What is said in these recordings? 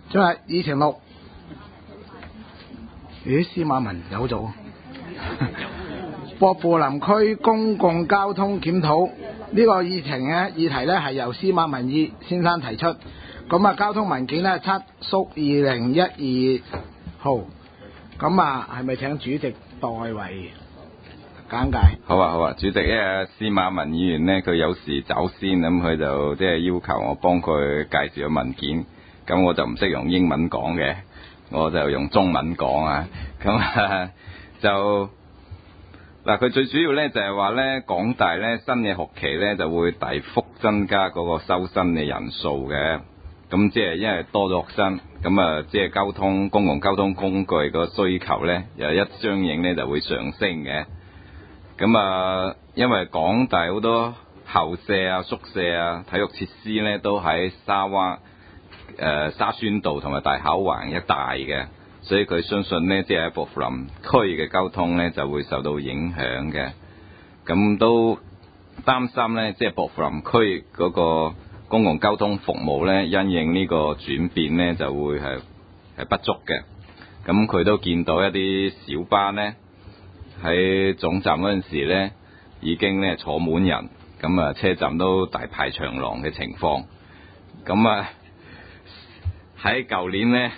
今日議程錄，咦？司馬文有做。薄扶林區公共交通檢討呢個議題呢係由司馬文義先生提出。咁啊，交通文件呢7/2012號。咁啊，係咪請主席代為簡介？ 好啊，主席，因為司馬文議員呢，佢有時走先，咁佢就即係要求我幫佢介紹個文件，咁我就唔識用英文講嘅，我就用中文講啊。咁就嗱，佢最主要呢就係話呢，港大呢新嘅學期呢就會大幅增加嗰個收生嘅人數嘅。咁即係因為多咗學生，咁啊即係公共交通工具個需求呢，又一相應呢就會上升嘅。咁啊，因為港大好多校舍啊、宿舍啊、體育設施呢都喺沙宣道同埋大考環一帶嘅，所以佢相信呢，即係喺薄扶林區嘅交通呢就會受到影響嘅。咁都擔心呢，即係薄扶林區嗰個公共交通服務呢，因應呢個轉變呢，就會係不足嘅。咁佢都見到一啲小巴呢，喺總站嗰陣時呢，已經呢坐滿人，咁啊車站都大排長龍嘅情況。咁啊喺舊年呢，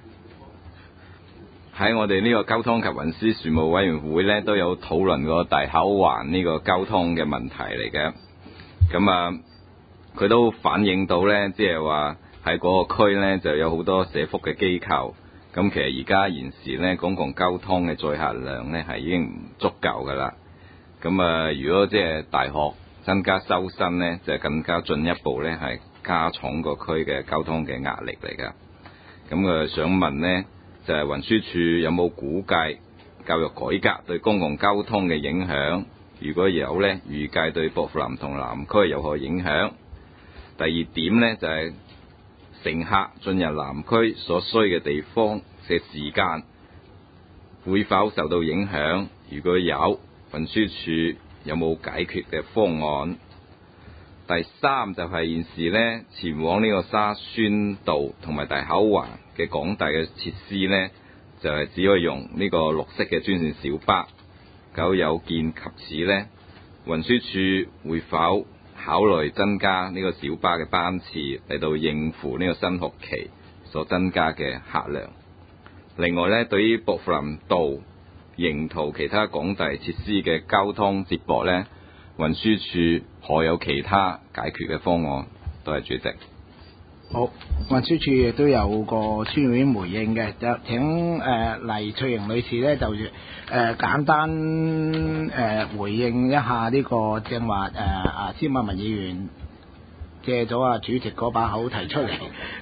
喺我哋呢個交通及運輸事務委員會呢，都有討論過大考環呢個交通嘅問題嚟嘅。咁啊佢都反映到呢，即係話喺嗰個區呢就有好多社福嘅機構。咁其實而家現時呢，公共交通嘅載客量呢係已經唔足夠噶啦。咁啊，如果即係大學增加收生呢，就更加進一步呢係加重個區嘅交通嘅壓力嚟噶。咁啊，想問呢，就係運輸署有冇估計教育改革對公共交通嘅影響？如果有呢，預計對薄扶林同南區有何影響？第二點呢，就係乘客進入南區所需嘅地方嘅時間會否受到影響？如果有，運輸署有冇解決嘅方案？第三就係現時呢，前往呢個沙宣道同埋大考環嘅港大嘅設施呢，就係只可以用呢個綠色嘅專線小巴。咁有見及此呢，運輸署會否考慮增加呢個小巴嘅班次嚟到應付呢個新學期所增加嘅客量？另外呢，對於薄扶林道沿途其他港大設施嘅交通接駁呢，運輸署可有其他解決嘅方案？多謝主席。 好，運輸署亦都有個書面回應嘅，就請黎翠瑩女士呢，就簡單回應一下呢個正話司馬文議員借咗主席嗰把口提出嚟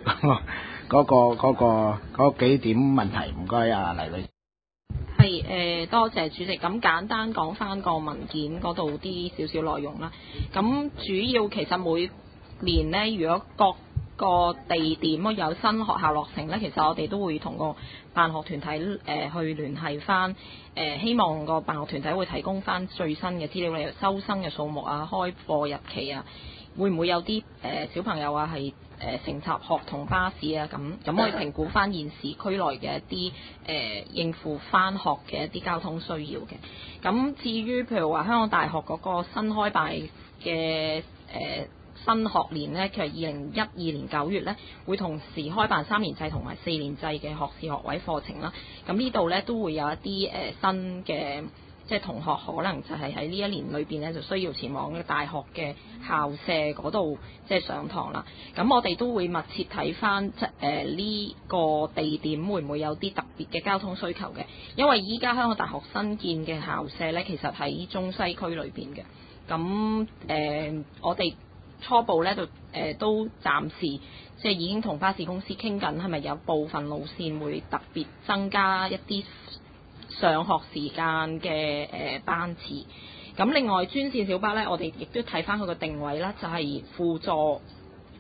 嗰幾點問題。唔該黎女士。 係多謝主席。咁簡單講翻個文件嗰度啲少少內容啦。咁主要其實每年呢，如果各個地點有新學校落成呢，其實我哋都會同個辦學團體去聯繫翻，希望個辦學團體會提供翻最新嘅資料，例如收生嘅數目啊、開課日期啊，會唔會有啲小朋友啊係乘搭學童巴士啊，咁可以評估翻現時區內嘅一啲應付翻學嘅一啲交通需要嘅。咁至於譬如話香港大學嗰個新開辦嘅新學年呢，其實2012年9月呢，會同時開辦3年制同埋4年制嘅學士學位課程啦。咁呢度呢，都會有一啲新嘅即係同學可能就係喺呢一年裏邊呢，就需要前往大學嘅校舍嗰度即係上堂啦。咁我哋都會密切睇翻呢個地點會唔會有啲特別嘅交通需求嘅，因為依家香港大學新建嘅校舍呢，其實喺中西區裏邊嘅。咁我哋初步呢，就都暫時即係已經同巴士公司傾緊，係咪有部分路線會特別增加一啲上學時間嘅班次。咁另外專線小巴呢，我哋亦都睇翻佢個定位啦，就係輔助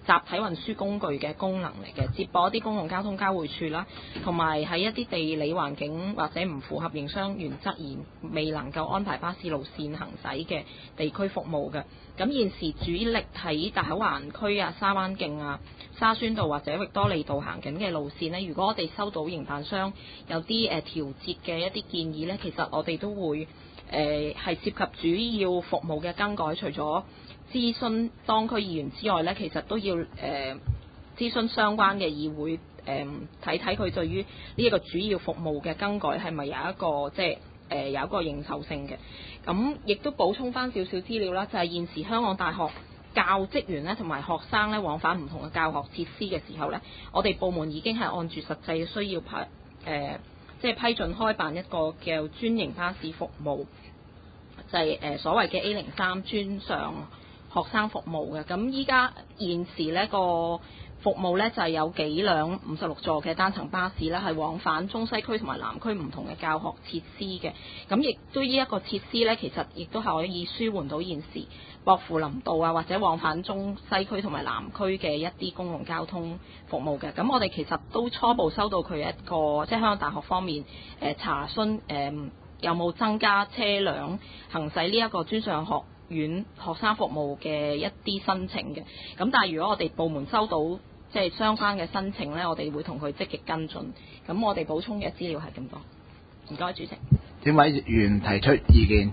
集體運輸工具嘅功能嚟嘅，接駁一啲公共交通交匯處啦，同埋喺一啲地理環境或者唔符合營商原則而未能夠安排巴士路線行駛嘅地區服務嘅。咁現時主力喺大口環區啊、沙灣徑啊、沙宣道或者域多利道行緊嘅路線呢，如果我哋收到營辦商有啲調節嘅一啲建議呢，其實我哋都會係涉及主要服務嘅更改，除咗諮詢當區議員之外呢，其實都要諮詢相關嘅議會，睇睇佢對於呢一個主要服務嘅更改係咪有一個有一個認受性嘅。咁亦都補充翻少少資料啦，就係現時香港大學教職員咧同埋學生咧往返唔同嘅教學設施嘅時候咧，我哋部門已經係按住實際嘅需要批准開辦一個叫專營巴士服務，就係所謂嘅 A03專上學生服務嘅。咁依家現時呢個服務呢，就係有幾輛56座嘅單層巴士呢，係往返中西區同埋南區唔同嘅教學設施嘅。咁亦都呢一個設施呢，其實亦都係可以舒緩到現時薄扶林道啊或者往返中西區同埋南區嘅一啲公共交通服務嘅。咁我哋其實都初步收到佢一個即係香港大學方面查詢有冇增加車輛行駛呢一個專上學院學生服務嘅一啲申請嘅。咁但係如果我哋部門收到即係相關嘅申請呢，我哋會同佢積極跟進。咁我哋補充嘅資料係咁多。唔該，主席。 點委員提出意見？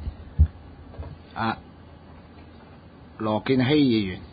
羅健熙議員。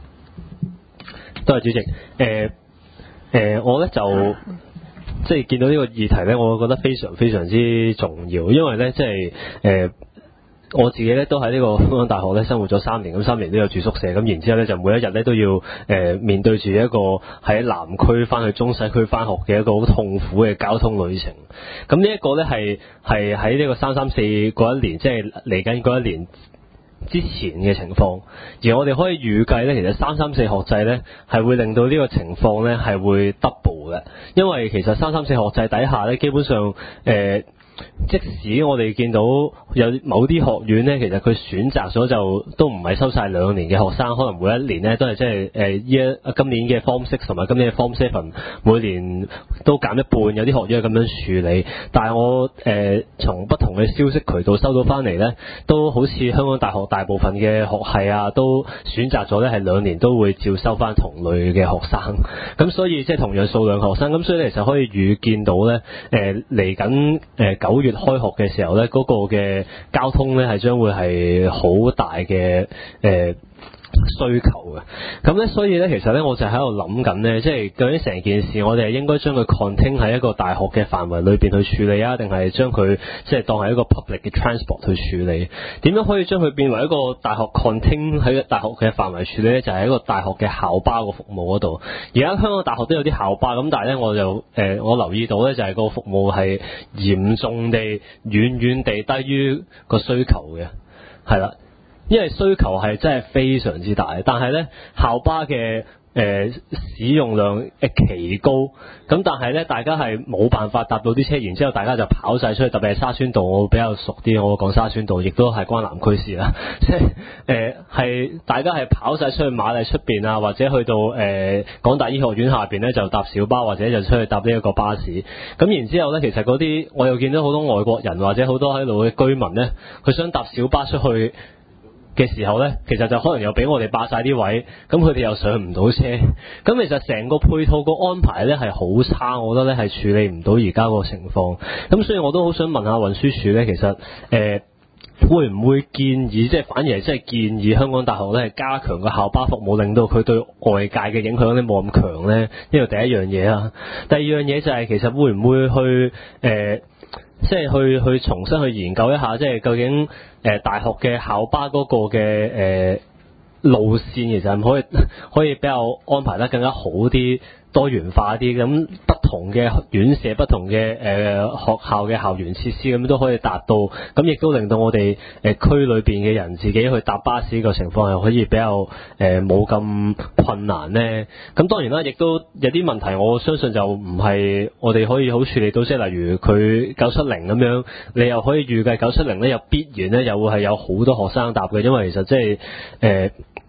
多謝主席。我呢就即係見到呢個議題呢，我覺得非常非常之重要，因為呢即係我自己咧都喺呢個香港大學咧生活咗3年，咁3年都有住宿舍，咁然之後咧就每一日咧都要面對住一個喺南區翻去中西區翻學嘅一個好痛苦嘅交通旅程。咁呢一個咧係喺呢個334嗰一年，即係嚟緊嗰一年之前嘅情況，而我哋可以預計咧，其實334學制咧係會令到呢個情況咧係會 double 嘅，因為其實334學制底下咧基本上即使我哋見到有某啲學院呢，其實佢選擇咗就都唔係收晒2年嘅學生，可能每一年呢都係即係今年嘅 Form 6同埋今年嘅 Form 7每年都減一半，有啲學院係咁樣處理。但係我從不同嘅消息渠道收到翻嚟呢，都好似香港大學大部分嘅學系啊，都選擇咗呢係2年都會照收翻同類嘅學生。咁所以即係同樣數量學生，咁所以其實可以預見到呢嚟緊9月開學嘅時候呢，嗰個嘅交通呢係將會係好大嘅需求嘅。咁呢，所以呢，其實呢，我就喺度諗緊呢，即係究竟成件事我哋係應該將佢 contain 喺一個大學嘅範圍裏邊去處理啊，定係將佢即係當係一個 public 嘅 transport 去處理？點樣可以將佢變為一個大學 contain 喺大學嘅範圍處理呢？就係一個大學嘅校巴個服務嗰度。而家香港大學都有啲校巴，咁但係呢，我留意到呢，就係個服務係嚴重地遠遠地低於個需求嘅，係啦。因為需求係真係非常之大，但係呢校巴嘅使用量奇高，咁但係呢大家係冇辦法搭到啲車，然之後大家就跑晒出去，特別係沙宣道，我比較熟啲，我講沙宣道，亦都係關南區事啦，即係係大家係跑晒出去瑪麗出邊啊，或者去到港大醫學院下邊呢，就搭小巴，或者就出去搭呢一個巴士。咁然之後呢，其實嗰啲我又見到好多外國人或者好多喺度嘅居民呢，佢想搭小巴出去嘅時候呢，其實就可能又俾我哋霸晒啲位，咁佢哋又上唔到車，咁其實成個配套個安排呢係好差，我覺得呢係處理唔到而家個情況。咁所以我都好想問下運輸署呢，其實會唔會建議，即係反而係即係建議香港大學呢係加強個校巴服務，令到佢對外界嘅影響呢冇咁強呢？呢個第一樣嘢啦。第二樣嘢就係其實會唔會去即係去重新去研究一下，即係究竟大學嘅校巴嗰個嘅路線其實係可以比較安排得更加好啲，多元化啲，咁不同嘅院舍、不同嘅學校嘅校園設施咁都可以達到，咁亦都令到我哋區裏邊嘅人自己去搭巴士個情況係可以比較冇咁困難呢。咁當然啦，亦都有啲問題，我相信就唔係我哋可以好處理到，即係例如佢970咁樣，你又可以預計970呢又必然呢又會係有好多學生搭嘅，因為其實即係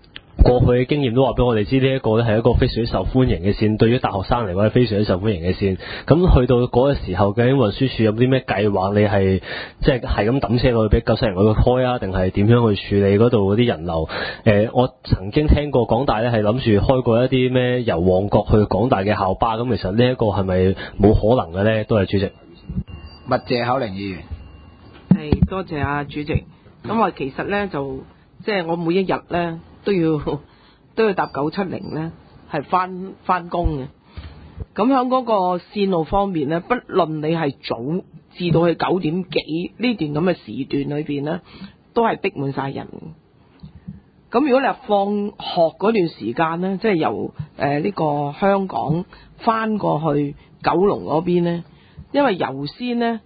過去嘅經驗都話俾我哋知，呢一個咧係一個非常之受歡迎嘅線，對於大學生嚟講係非常之受歡迎嘅線。咁去到嗰個時候，究竟運輸署有啲咩計劃？你係即係咁抌車落去俾救生員去開啊，定係點樣去處理嗰度嗰啲人流？我曾經聽過港大咧係諗住開過一啲咩由旺角去港大嘅校巴，咁其實呢一個係咪冇可能嘅咧？都係主席。 麥謝口令議員。 係多謝啊主席。咁我其實咧就即係我每一日咧都要搭970咧係翻工嘅。咁喺嗰個線路方面咧，不論你係早至到去9點幾呢段咁嘅時段裏邊咧，都係逼滿晒人。咁如果你話放學嗰段時間咧，即係由呢個香港翻過去九龍嗰邊咧，因為由先咧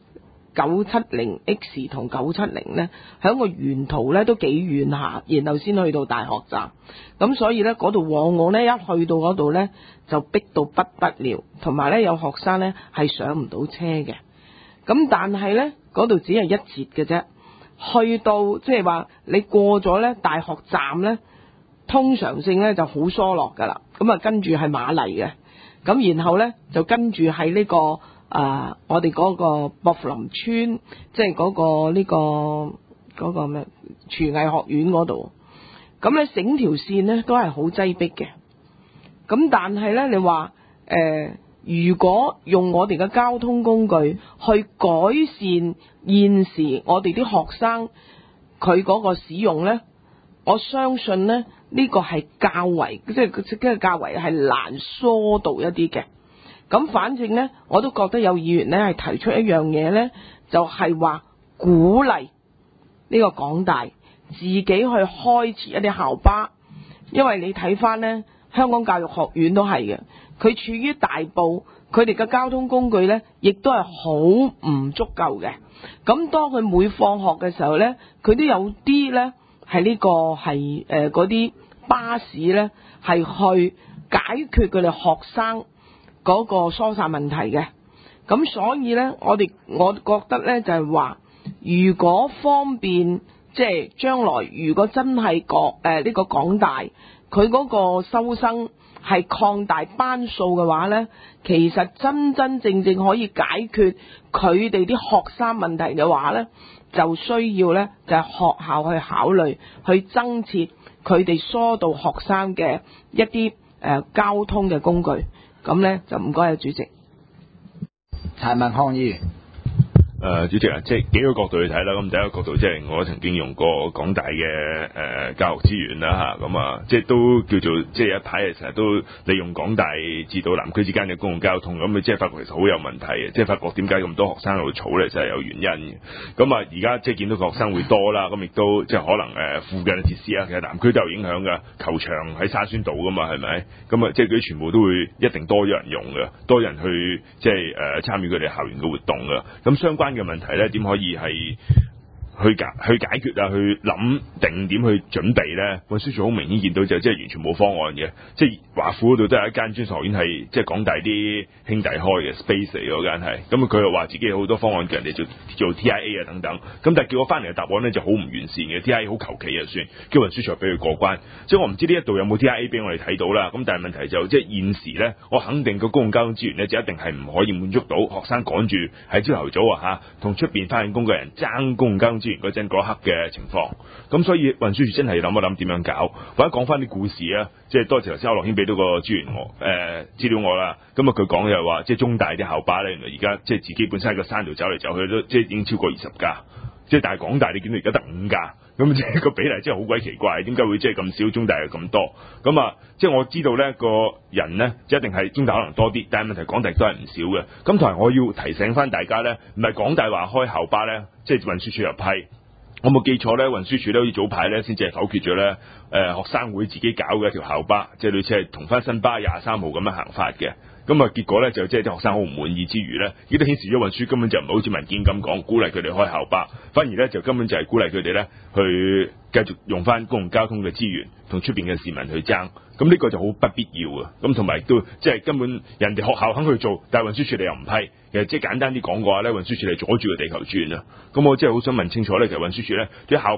970X 同970咧，喺個沿途咧都幾遠下，然後先去到大學站。咁所以咧嗰度往往咧一去到嗰度咧就逼到不得了，同埋咧有學生咧係上唔到車嘅。咁但係咧嗰度只係一節嘅啫。去到即係話你過咗咧大學站咧，通常性咧就好疏落噶啦。咁啊跟住係瑪麗嘅，咁然後咧就跟住喺呢個我哋嗰個薄扶林村，即係嗰個咩廚藝學院嗰度。咁咧整條線咧都係好擠迫嘅。咁但係咧你話如果用我哋嘅交通工具去改善現時我哋啲學生佢嗰個使用呢，我相信呢呢個係較為即係較為係難疏導一啲嘅。咁反正呢，我都覺得有議員呢係提出一樣嘢呢，就係話鼓勵呢個港大自己去開設一啲校巴，因為你睇翻呢，香港教育學院都係嘅。佢處於大埔，佢哋嘅交通工具呢亦都係好唔足夠嘅。咁當佢每放學嘅時候呢，佢都有啲呢係呢個係嗰啲巴士呢係去解決佢哋學生嗰個疏散問題嘅。咁所以呢，我覺得呢就係話，如果方便即係將來如果真係呢個港大佢嗰個收生係擴大班數嘅話呢，其實真正可以解決佢哋啲學生問題嘅話呢，就需要呢就係學校去考慮去增設佢哋疏導學生嘅一啲交通嘅工具。咁呢就唔該啊主席。 陳文康議員。 主席啊，即係幾個角度去睇啦。咁第一個角度即係我曾經用過港大嘅教育資源啦嚇，咁啊即係都叫做即係一排成日都利用港大至到南區之間嘅公共交通，咁即係發覺其實好有問題嘅，即係發覺點解咁多學生喺度嘈咧，就係有原因嘅。咁啊而家即係見到學生會多啦，咁亦都即係可能附近嘅設施啊，其實南區都有影響㗎。球場喺沙宣道㗎嘛，係咪？咁啊即係佢全部都會一定多咗人用㗎，多人去即係參與佢哋校園嘅活動㗎。咁相關嘅問題咧，點可以係去解決啊？去諗定點去準備咧？運輸署好明顯見到就即係完全冇方案嘅，即係華府嗰度都有一間專上學院係即係港大啲兄弟開嘅 Space 嚟嗰間係，咁佢又話自己有好多方案叫人哋做 TIA 啊等等，咁但係叫我翻嚟嘅答案咧就好唔完善嘅 TIA 好求其就算，叫運輸署俾佢過關，即係我唔知呢一度有冇 TIA 俾我哋睇到啦。咁但係問題就即係現時咧，我肯定個公共交通資源咧就一定係唔可以滿足到學生趕住喺朝頭早同出邊翻緊工嘅人爭公共交通資源嗰陣嗰刻嘅情況。咁所以運輸署真係諗一諗點樣搞，或者講翻啲故事啊，即係多謝頭先區諾軒俾到個資源我資料我啦。咁啊佢講又話即係中大啲校巴咧，原來而家即係自己本身喺個山度走嚟走去都即係已經超過20架，即係但係港大你見到而家得5架，咁即係個比例真係好鬼奇怪，點解會即係咁少，中大又咁多？咁啊即係我知道咧個人咧就一定係中大可能多啲，但係問題港大都係唔少嘅。咁同埋我要提醒翻大家咧，唔係港大話開校巴咧，即係運輸署入批。我冇記錯咧，運輸署咧好似早排咧先至係否決咗咧學生會自己搞嘅一條校巴，即係類似係同翻新巴23號咁樣行法嘅。咁啊結果咧就即係啲學生好唔滿意之餘咧，亦都顯示咗運輸根本就唔係好似民建咁講鼓勵佢哋開校巴，反而咧就根本就係鼓勵佢哋咧去繼續用翻公共交通嘅資源同出邊嘅市民去爭。咁呢個就好不必要啊！咁同埋都即係根本人哋學校肯去做，但係運輸署你又唔批。其實即係簡單啲講嘅話咧，運輸署係阻住個地球轉啊！咁我真係好想問清楚咧，其實運輸署咧啲校巴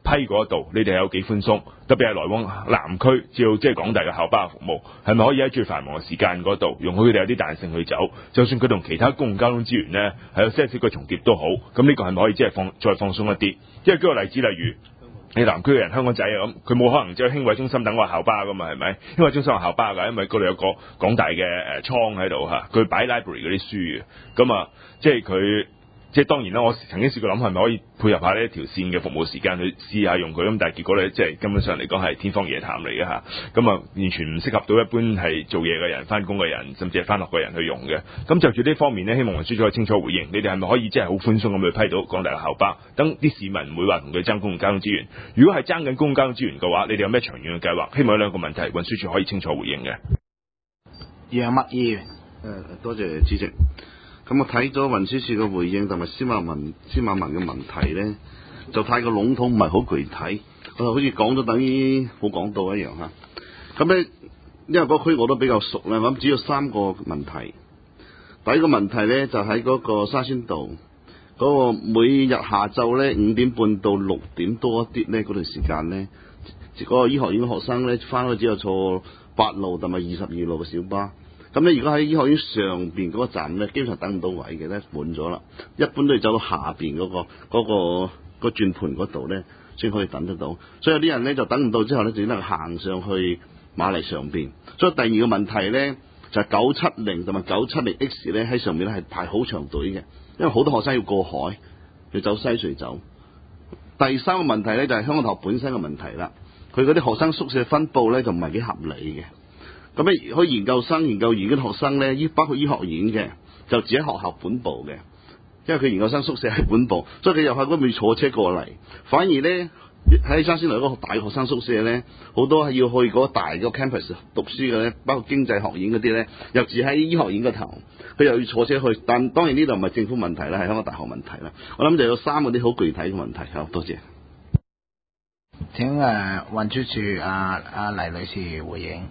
批嗰度，你哋有幾寬鬆？特別係來往南區至到即係港大嘅校巴服務，係咪可以喺最繁忙嘅時間嗰度容許佢哋有啲彈性去走？就算佢同其他公共交通資源呢係有些少嘅重疊都好，咁呢個係咪可以即係再放鬆一啲？因為舉個例子，例如你南區嘅人香港仔啊咁，佢冇可能即係輕軌中心等個校巴噶嘛，係咪？輕軌中心有校巴㗎，因為嗰度有個港大嘅倉喺度嚇，佢擺 library 嗰啲書嘅，咁啊，即係佢。即係當然啦，我曾經試過諗係咪可以配合下呢一條線嘅服務時間去試下用佢，咁但係結果咧，即係根本上嚟講係天方夜譚嚟嘅嚇，咁啊完全唔適合到一般係做嘢嘅人、翻工嘅人，甚至係翻學嘅人去用嘅。咁就住呢方面呢，希望運輸署可以清楚回應，你哋係咪可以即係好寬鬆咁去批到港大嘅校巴，等啲市民唔會話同佢爭公共交通資源。如果係爭緊公共交通資源嘅話，你哋有咩長遠嘅計劃？希望有兩個問題運輸署可以清楚回應嘅。 楊麥議員， 多謝主席。咁我睇咗運輸署嘅回應同埋司馬文嘅問題咧，就太過籠統，唔係好具體。我就好似講咗等於冇講到一樣嚇。咁咧，因為嗰區我都比較熟啦，咁只有3個問題。第一個問題咧就喺嗰個沙宣道嗰個每日下晝咧5點半到6點多一啲咧嗰段時間咧，嗰個醫學院嘅學生咧翻去之後坐8路同埋22路嘅小巴。咁咧，如果喺醫學院上邊嗰個站咧，基本上等唔到位嘅咧，滿咗啦。一般都要走到下邊嗰個轉盤嗰度咧，先可以等得到。所以有啲人咧就等唔到之後咧，就只能行上去馬嚟上邊。所以第二個問題咧，就係970同埋970X 咧喺上面咧係排好長隊嘅，因為好多學生要過海，要走西隧走。第三個問題咧就係香港大學本身嘅問題啦，佢嗰啲學生宿舍分佈咧就唔係幾合理嘅。咁咧，可以研究生、研究員嘅學生咧，包括醫學院嘅，就只喺學校本部嘅，因為佢研究生宿舍喺本部，所以佢又喺嗰邊坐車過嚟。反而咧喺沙宣道嗰個大學生宿舍咧，好多係要去嗰個大個 campus 讀書嘅咧，包括經濟學院嗰啲咧，又住喺醫學院個頭，佢又要坐車去。但當然呢度唔係政府問題啦，係香港大學問題啦。我諗就有3個啲好具體嘅問題。好，多謝。 請運輸署黎女士回應。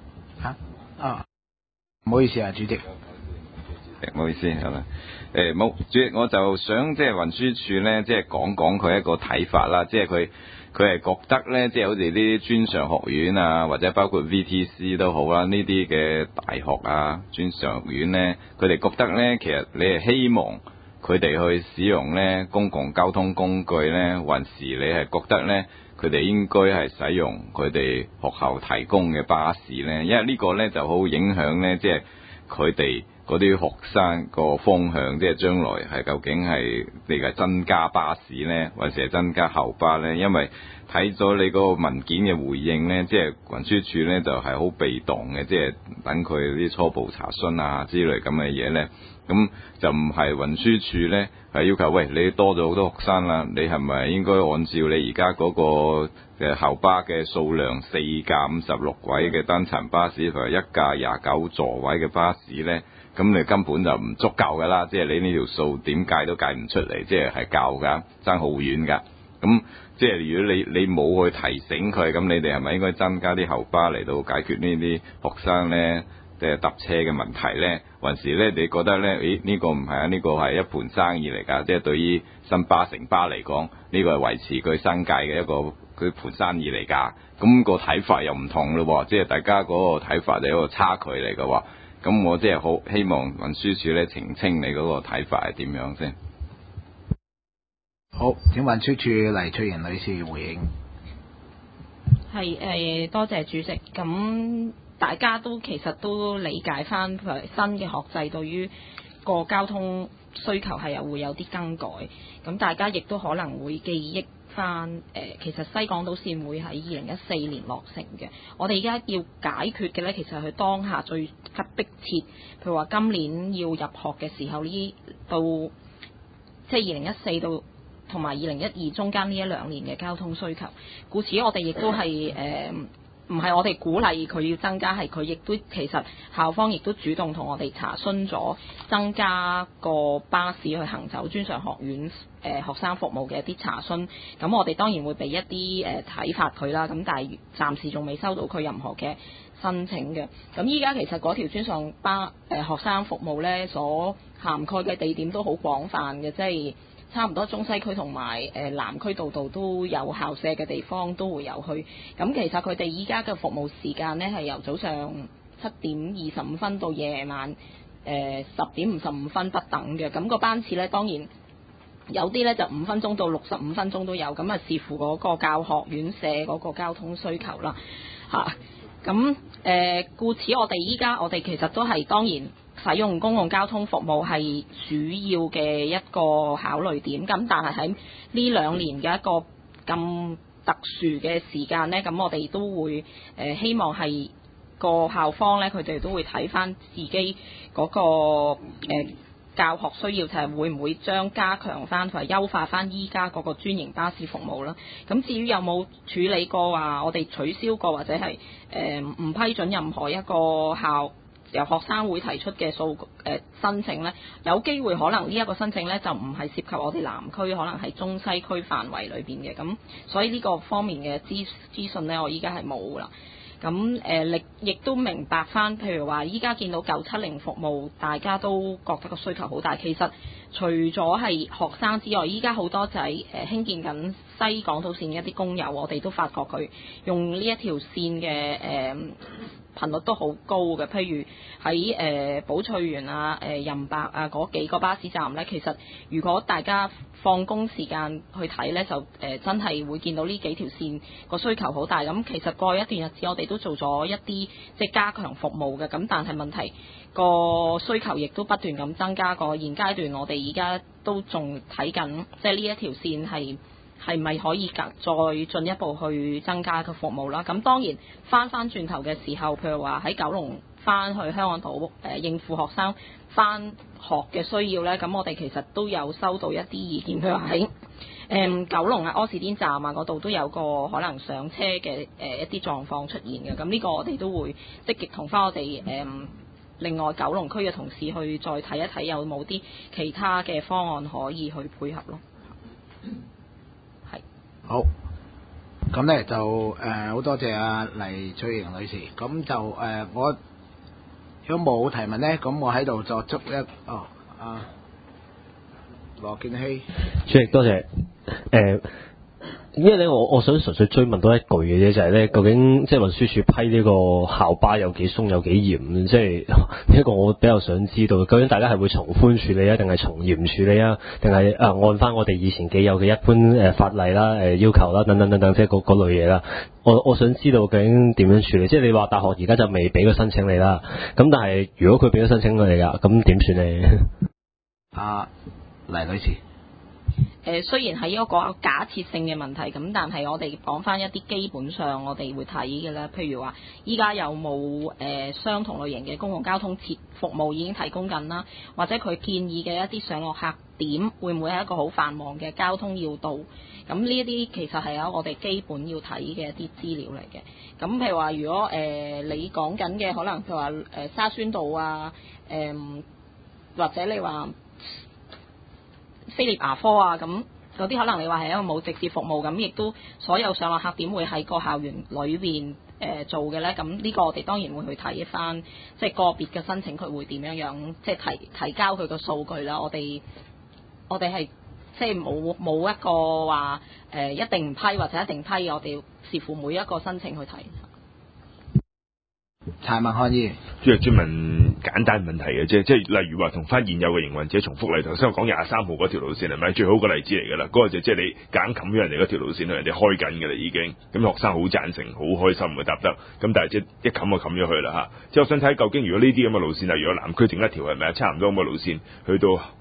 唔好意思啊，主席。 唔好意思，係咪？冇，主席我就想即係運輸署咧，即係講佢一個睇法啦。即係佢係覺得咧，即係好似呢啲專上學院啊，或者包括 VTC 都好啦，呢啲嘅大學啊、專上學院咧，佢哋覺得咧，其實你係希望佢哋去使用咧公共交通工具咧，還是你係覺得咧？佢哋應該係使用佢哋學校提供嘅巴士呢，因為呢個呢就好影響呢，即係佢哋嗰啲學生個方向，即係將來係究竟係你係增加巴士呢，還是係增加校巴呢？因為睇咗你嗰個文件嘅回應呢，即係運輸署呢就係好被動嘅，即係等佢啲初步查詢啊之類咁嘅嘢呢。咁就唔係運輸署呢，係要求喂，你多咗好多學生啦，你係咪應該按照你而家嗰個嘅校巴嘅數量4架56位嘅單層巴士同埋1架29座位嘅巴士呢？咁你根本就唔足夠噶啦，即係你呢條數點計都計唔出嚟，即係夠噶，爭好遠噶。咁即係如果你冇去提醒佢，咁你哋係咪應該增加啲校巴嚟到解決呢啲學生呢？即係搭車嘅問題呢？還是呢？你覺得呢？呢個唔係啊，呢個係一盤生意嚟㗎。即係對於新巴城巴嚟講，呢個係維持佢生計嘅一個佢盤生意嚟㗎。咁個睇法又唔同咯，即係大家嗰個睇法就有一個差距嚟㗎。咁我即係好希望運輸署呢澄清你嗰個睇法係點樣先。 好，請運輸署黎翠盈女士回應。 係多謝主席。咁大家都其實都理解翻新嘅學制對於個交通需求係會有啲更改。咁大家亦都可能會記憶翻其實西港島線會喺2014年落成嘅。我哋而家要解決嘅呢，其實係當下最急迫切，譬如話今年要入學嘅時候呢，到即係2014到同埋2012中間呢1-2年嘅交通需求。故此我哋亦都係唔係我哋鼓勵佢要增加，係佢亦都其實校方亦都主動同我哋查詢咗增加個巴士去行走專上學院學生服務嘅一啲查詢。咁我哋當然會俾一啲睇法佢啦。咁但係暫時仲未收到佢任何嘅申請嘅。咁依家其實嗰條專上學生服務呢，所涵蓋嘅地點都好廣泛嘅，即係差唔多中西區同埋南區度都有校舍嘅地方都會有去。咁其實佢哋依家嘅服務時間呢，係由早上7:25到夜晚10:55不等嘅。咁個班次呢，當然有啲呢就5分鐘到65分鐘都有，咁啊視乎嗰個教學院舍嗰個交通需求啦嚇。咁故此我哋其實都係當然使用公共交通服務係主要嘅一個考慮點。咁但係喺呢2年嘅一個咁特殊嘅時間呢，咁我哋都會希望係個校方呢，佢哋都會睇返自己嗰個教學需要，就係會唔會加強翻同埋優化翻依家嗰個專營巴士服務啦。咁至於有冇處理過話我哋取消過或者係唔批准任何一個由學生會提出嘅申請呢，有機會可能呢一個申請呢就唔係涉及我哋南區，可能係中西區範圍裏邊嘅。咁所以呢個方面嘅資訊呢，我依家係冇啦。咁亦都明白翻，譬如話依家見到970服務，大家都覺得個需求好大。其實除咗係學生之外，依家好多就係興建緊西港島線嘅一啲工友，我哋都發覺佢用呢一條線嘅頻率都好高嘅。譬如喺寶翠園啊、任伯啊嗰幾個巴士站呢，其實如果大家放工時間去睇呢，就真係會見到呢幾條線個需求好大。咁其實過去一段日子，我哋都做咗一啲即係加強服務嘅。咁但係問題個需求亦都不斷咁增加。個現階段我哋而家都仲睇緊，即係呢一條線係咪可以再進一步去增加個服務啦？咁當然翻轉頭嘅時候，譬如話喺九龍翻去香港島應付學生翻學嘅需要呢，咁我哋其實都有收到一啲意見，譬如話喺九龍啊柯士甸站啊嗰度都有個可能上車嘅一啲狀況出現嘅。咁呢個我哋都會積極同翻我哋另外九龍區嘅同事去再睇一睇有冇啲其他嘅方案可以去配合咯。 好，咁咧就好多謝阿黎翠瑩女士。咁就我如果冇提問咧，咁我喺度作足羅健熙。 主席多謝。因為咧，我想純粹追問多一句嘅啫，就係咧，究竟即係運輸署批呢個校巴有幾鬆有幾嚴？即係呢一個我比較想知道，究竟大家係會從寬處理啊，定係從嚴處理啊，定係按翻我哋以前既有嘅一般法例啦、要求啦等等等等，即係嗰類嘢啦。我想知道究竟點樣處理？即係你話大學而家就未俾個申請你啦，咁但係如果佢俾咗申請你㗎，咁點算呢？ 黎女士。 雖然係一個假設性嘅問題，咁但係我哋講翻一啲基本上我哋會睇嘅啦。譬如話，依家有冇相同類型嘅公共交通服務已經提供緊啦，或者佢建議嘅一啲上落客點會唔會係一個好繁忙嘅交通要道？咁呢一啲其實係有我哋基本要睇嘅一啲資料嚟嘅。咁譬如話，如果你講緊嘅可能譬如話沙宣道啊，或者你話菲臘牙科啊，咁嗰啲可能你話係一個冇直接服務，咁亦都所有上落客點會喺個校園裏邊做嘅咧。咁呢個我哋當然會去睇翻，即係個別嘅申請佢會點樣，即係提交佢個數據啦。我哋係即係冇一個話一定唔批或者一定批，我哋視乎每一個申請去睇。 柴文漢議員， 主要專問簡單問題嘅啫，即係例如話同翻現有嘅營運者重複嚟，頭先我講23號嗰條路線係咪最好個例子嚟㗎啦？嗰個就即係你硬冚咗人哋嗰條路線，人哋開緊㗎啦已經，咁學生好贊成，好開心嘅搭得，咁但係即係一冚就冚咗佢啦嚇。即係我想睇究竟如果呢啲咁嘅路線，例如南區整一條係咪差唔多咁嘅路線去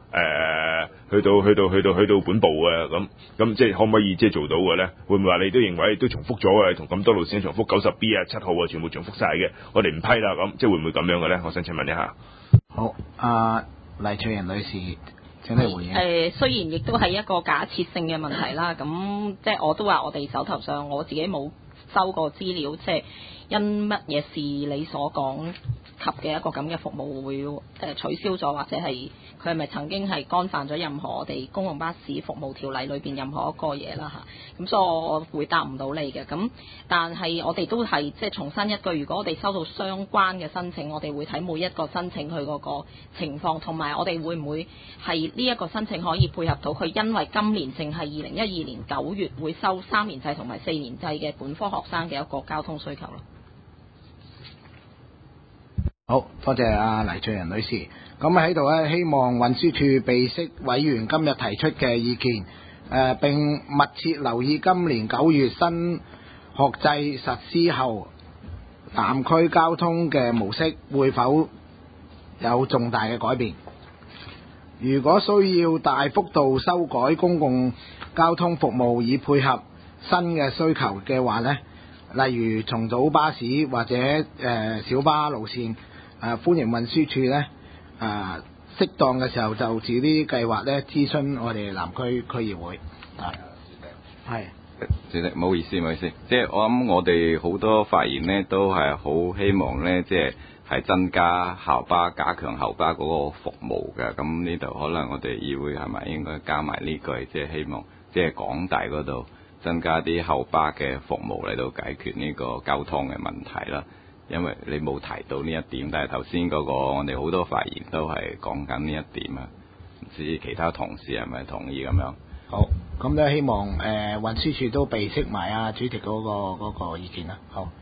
到本部嘅咁即係可唔可以即係做到嘅咧？會唔會話你都認為都重複咗嘅，同咁多路線重複90B 啊、7號啊，全部重複晒嘅，我哋唔批啦咁，即係會唔會咁樣嘅咧？我想請問一下。 好，黎翠瑩女士，請你回應。 雖然亦都係一個假設性嘅問題啦，咁即係我都話我哋手頭上我自己冇收個資料，即係因乜嘢事你所講及嘅一個咁嘅服務會取消咗，或者係佢係咪曾經係干犯咗任何我哋公共巴士服務條例裏邊任何一個嘢啦嚇，咁所以我會答唔到你嘅。咁但係我哋都係即係重申一句，如果我哋收到相關嘅申請，我哋會睇每一個申請佢嗰個情況，同埋我哋會唔會係呢一個申請可以配合到佢，因為今年淨係2012年9月會收3年制同埋4年制嘅本科學生嘅一個交通需求咯。 好多謝阿黎翠仁女士。咁喺度咧，希望運輸署備悉委員今日提出嘅意見，並密切留意今年9月新學制實施後，南區交通嘅模式會否有重大嘅改變。如果需要大幅度修改公共交通服務以配合新嘅需求嘅話呢，例如重組巴士或者小巴路線，歡迎運輸署呢適當嘅時候就住啲計劃呢諮詢我哋南區區議會。係。 主席，唔好意思，即係我諗我哋好多發言呢都係好希望呢，即係增加校巴、加強校巴嗰個服務嘅。咁呢度可能我哋議會係咪應該加埋呢句，即係希望即係港大嗰度增加啲校巴嘅服務嚟到解決呢個交通嘅問題啦。因為你冇提到呢一點，但係頭先嗰個我哋好多發言都係講緊呢一點啊，唔知其他同事係咪同意咁樣？ 好，咁咧希望運輸署都備悉埋主席嗰個意見啦。好。